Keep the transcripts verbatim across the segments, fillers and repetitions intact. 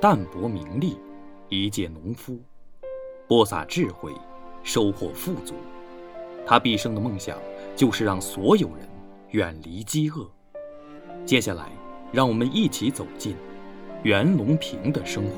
淡泊名利，一介农夫，播撒智慧，收获富足。他毕生的梦想就是让所有人远离饥饿。接下来，让我们一起走进袁隆平的生活。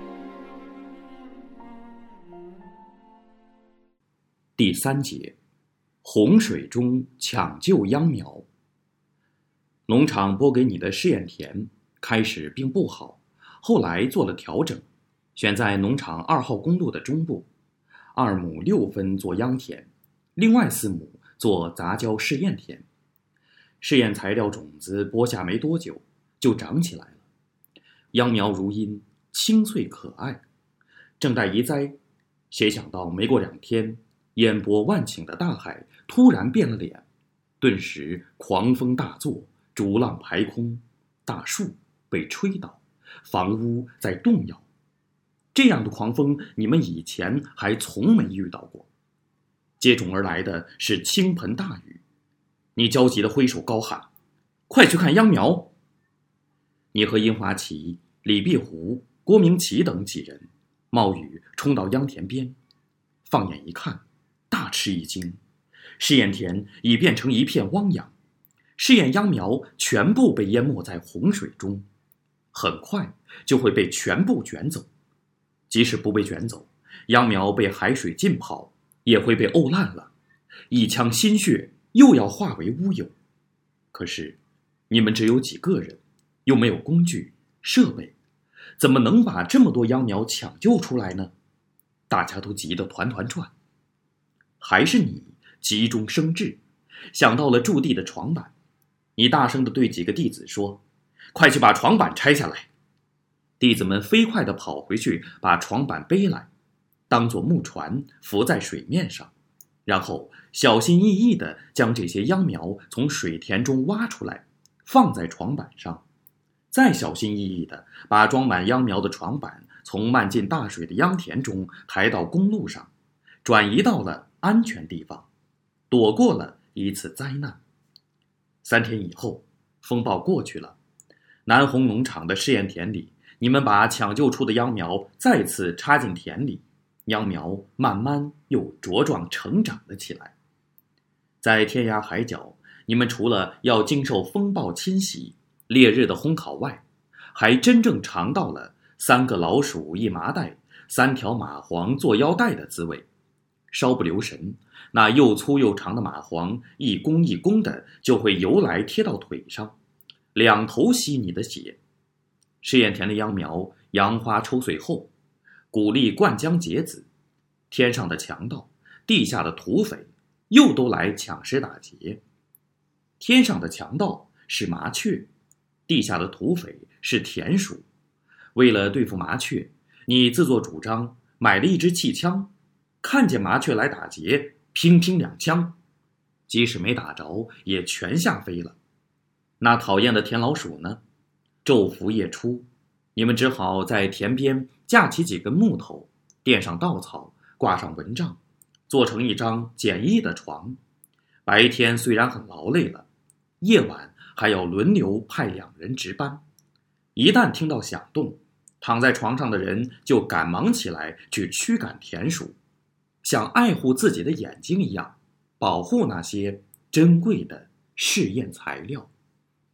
第三节，洪水中抢救秧苗。农场拨给你的试验田开始并不好，后来做了调整，选在农场二号公路的中部，二亩六分做秧田，另外四亩做杂交试验田。试验材料种子播下没多久就长起来了，秧苗如茵，清脆可爱，正待移栽，谁想到没过两天，烟波万顷的大海突然变了脸，顿时狂风大作，逐浪排空，大树被吹倒，房屋在动摇。这样的狂风你们以前还从没遇到过。接踵而来的是倾盆大雨，你焦急地挥手高喊：快去看秧苗！你和殷华旗、李碧湖、郭明奇等几人冒雨冲到秧田边，放眼一看，大吃一惊，试验田已变成一片汪洋，试验秧苗全部被淹没在洪水中，很快就会被全部卷走。即使不被卷走，秧苗被海水浸泡，也会被沤烂了，一腔心血又要化为乌有。可是你们只有几个人，又没有工具设备，怎么能把这么多秧苗抢救出来呢？大家都急得团团转。还是你急中生智，想到了驻地的床板，你大声地对几个弟子说：快去把床板拆下来。弟子们飞快地跑回去，把床板背来，当作木船浮在水面上，然后小心翼翼地将这些秧苗从水田中挖出来，放在床板上，再小心翼翼地把装满秧苗的床板从漫进大水的秧田中抬到公路上，转移到了安全地方，躲过了一次灾难。三天以后，风暴过去了，南红农场的试验田里，你们把抢救出的秧苗再次插进田里，秧苗慢慢又茁壮成长了起来。在天涯海角，你们除了要经受风暴侵袭、烈日的烘烤外，还真正尝到了三个老鼠一麻袋，三条蚂蟥做腰带的滋味。稍不留神，那又粗又长的蚂蟥一弓一弓的就会游来贴到腿上，两头吸你的血。试验田的秧苗杨花抽穗后，谷粒灌浆结籽，天上的强盗，地下的土匪又都来抢食打劫。天上的强盗是麻雀，地下的土匪是田鼠。为了对付麻雀，你自作主张买了一支气枪，看见麻雀来打劫，乒乒两枪，即使没打着，也全吓飞了。那讨厌的田老鼠呢？昼伏夜出，你们只好在田边架起几根木头，垫上稻草，挂上蚊帐，做成一张简易的床。白天虽然很劳累了，夜晚还要轮流派两人值班。一旦听到响动，躺在床上的人就赶忙起来去驱赶田鼠，像爱护自己的眼睛一样，保护那些珍贵的试验材料。